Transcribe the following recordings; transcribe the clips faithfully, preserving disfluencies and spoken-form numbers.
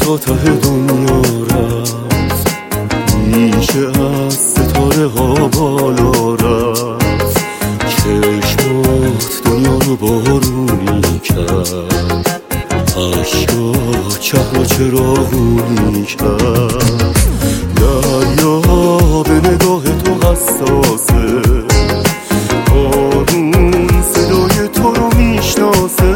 تا ته دنیا رفت، میشه از ستاره ها بالا رفت. چشمات دنیا رو بارونی کرد، عشقا چه و چراغونی کرد. دریا به نگاه تو حساسه، بارون صدای تو رو میشناسه،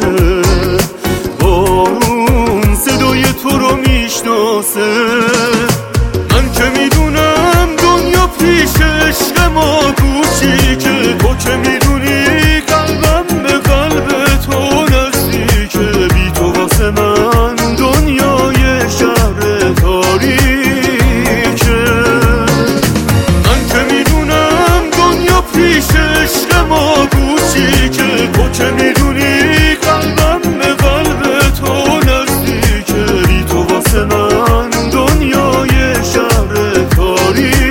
بارون صدای تو رو میشناسه. من که میدونم دنیا پیش عشق ما کوچیکه، تو که میدونی قلبم به قلب تو نزدیکه. بی تو واسه من دنیای شهر تاریکه. من که میدونم دنیا پیش عشق ما کوچیکه، تو که میدونی قلبم به قلب تو نزدیکه. بی تو واسه من دنیای شهر تاریکه.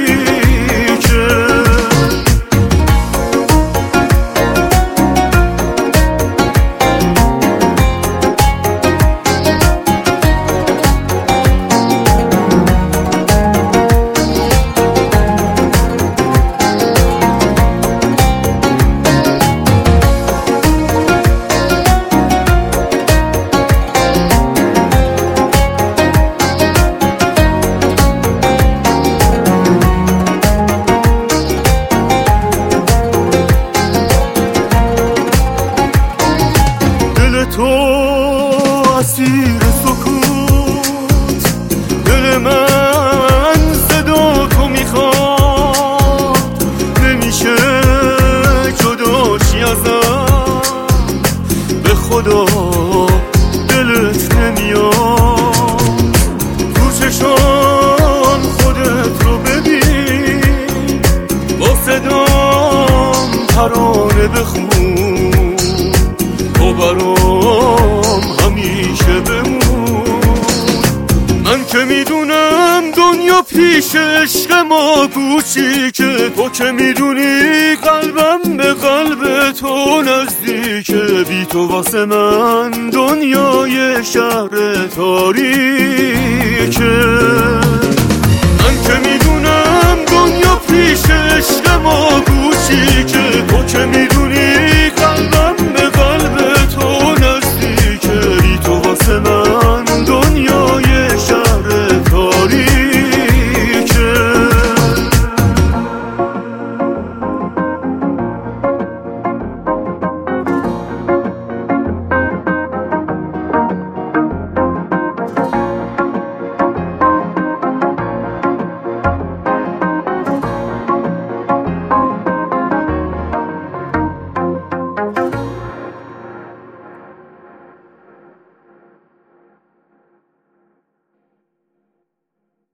تو اسیر سکوت، دل من صدا تو میخواد. نمیشه جدا چی ازم، به خدا دلت نمیاد. تو چشام خودت رو ببین، با صدام ترانه بخون. تو برام همیشه بمون. من که میدونم دنیا پیش عشق ما کوچیکه، تو که میدونی قلبم به قلب تو نزدیکه. بی تو واسه من دنیای شهر تاریکه. من که میدونم دنیا پیش عشق ما کوچیکه، تو که میدونی